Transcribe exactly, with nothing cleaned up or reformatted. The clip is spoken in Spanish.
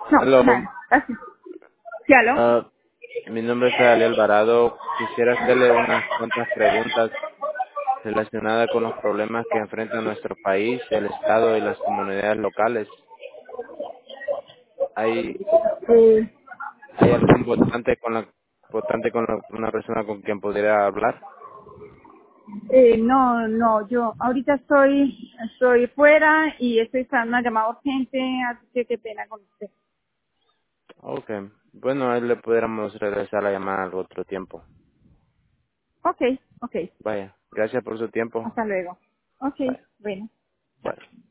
No, Hello, nada. Gracias. ¿Sí, aló? ah, mi nombre es Ali Alvarado. Quisiera hacerle unas cuantas preguntas relacionadas con los problemas que enfrenta nuestro país, el Estado y las comunidades locales. ¿Hay, Eh, hay algún votante con la votante con la- una persona con quien pudiera hablar? eh, no, no, yo ahorita estoy, estoy fuera y estoy esperando una llamada urgente, así que qué pena con usted. Okay. Bueno, ahí le pudiéramos regresar la llamada al otro tiempo. Ok, ok. Vaya, gracias por su tiempo. Hasta luego. Ok, Bye. bueno. Chao. Bye.